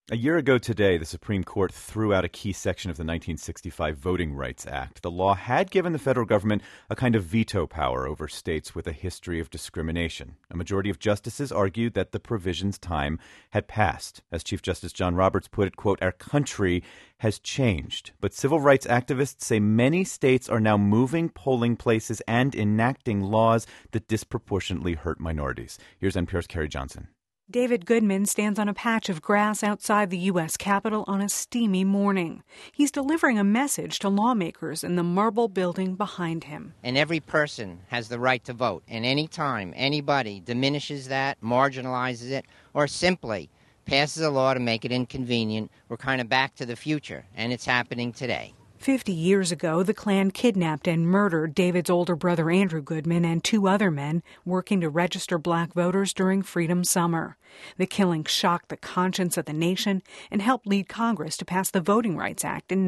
A year ago today, the Supreme Court threw out a key section of the 1965 Voting Rights Act. The law had given the federal government a kind of veto power over states with a history of discrimination. A majority of justices argued that the provision's time had passed. As Chief Justice John Roberts put it, quote, "Our country has changed." But civil rights activists say many states are now moving polling places and enacting laws that disproportionately hurt minorities. Here's NPR's Carrie Johnson. David Goodman stands on a patch of grass outside the U.S. Capitol on a steamy morning. He's delivering a message to lawmakers in the marble building behind him. And every person has the right to vote. And any time anybody diminishes that, marginalizes it, or simply passes a law to make it inconvenient, we're kind of back to the future. And it's happening today. 50 years ago, the Klan kidnapped and murdered David's older brother Andrew Goodman and two other men working to register black voters during Freedom Summer. The killing shocked the conscience of the nation and helped lead Congress to pass the Voting Rights Act in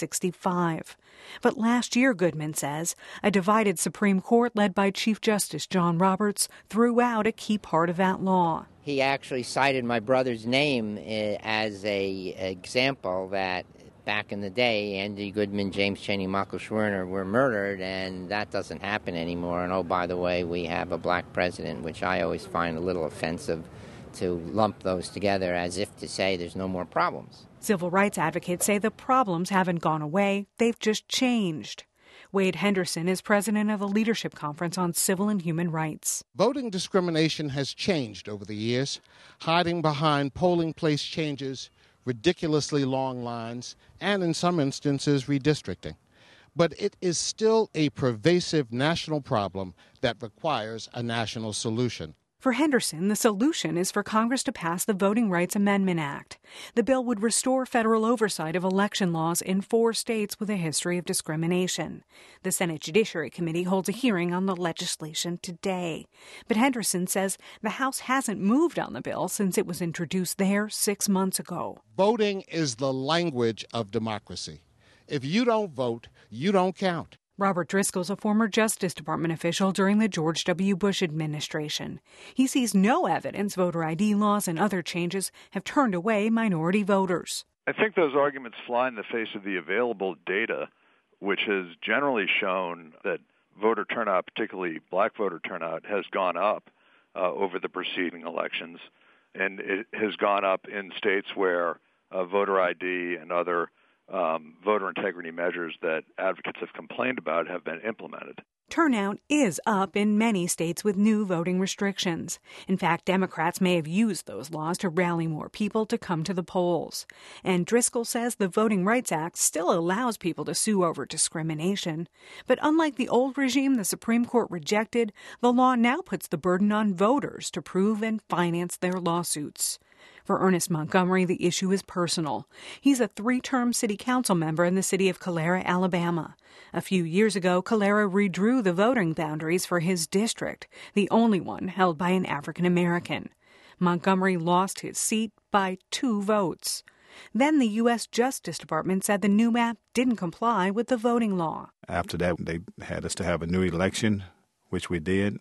1965. But last year, Goodman says, a divided Supreme Court led by Chief Justice John Roberts threw out a key part of that law. He actually cited my brother's name as an example that back in the day, Andy Goodman, James Chaney, Michael Schwerner were murdered, and that doesn't happen anymore. And, oh, by the way, we have a black president, which I always find a little offensive to lump those together as if to say there's no more problems. Civil rights advocates say the problems haven't gone away, they've just changed. Wade Henderson is president of the Leadership Conference on Civil and Human Rights. Voting discrimination has changed over the years, hiding behind polling place changes, ridiculously long lines, and in some instances, redistricting. But it is still a pervasive national problem that requires a national solution. For Henderson, the solution is for Congress to pass the Voting Rights Amendment Act. The bill would restore federal oversight of election laws in 4 states with a history of discrimination. The Senate Judiciary Committee holds a hearing on the legislation today. But Henderson says the House hasn't moved on the bill since it was introduced there 6 months ago. Voting is the language of democracy. If you don't vote, you don't count. Robert Driscoll's a former Justice Department official during the George W. Bush administration. He sees no evidence voter ID laws and other changes have turned away minority voters. I think those arguments fly in the face of the available data, which has generally shown that voter turnout, particularly black voter turnout, has gone up over the preceding elections. And it has gone up in states where voter ID and other voter integrity measures that advocates have complained about have been implemented. Turnout is up in many states with new voting restrictions. In fact, Democrats may have used those laws to rally more people to come to the polls. And Driscoll says the Voting Rights Act still allows people to sue over discrimination. But unlike the old regime the Supreme Court rejected, the law now puts the burden on voters to prove and finance their lawsuits. For Ernest Montgomery, the issue is personal. He's a 3-term city council member in the city of Calera, Alabama. A few years ago, Calera redrew the voting boundaries for his district, the only one held by an African American. Montgomery lost his seat by 2 votes. Then the U.S. Justice Department said the new map didn't comply with the voting law. After that, they had us to have a new election, which we did.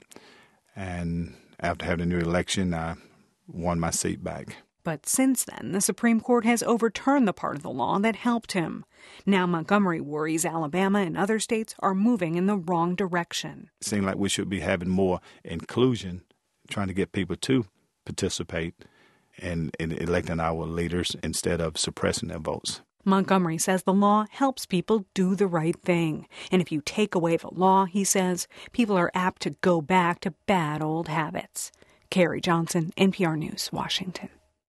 And after having a new election, I won my seat back. But since then, the Supreme Court has overturned the part of the law that helped him. Now Montgomery worries Alabama and other states are moving in the wrong direction. It seems like we should be having more inclusion, trying to get people to participate in electing our leaders instead of suppressing their votes. Montgomery says the law helps people do the right thing. And if you take away the law, he says, people are apt to go back to bad old habits. Carrie Johnson, NPR News, Washington.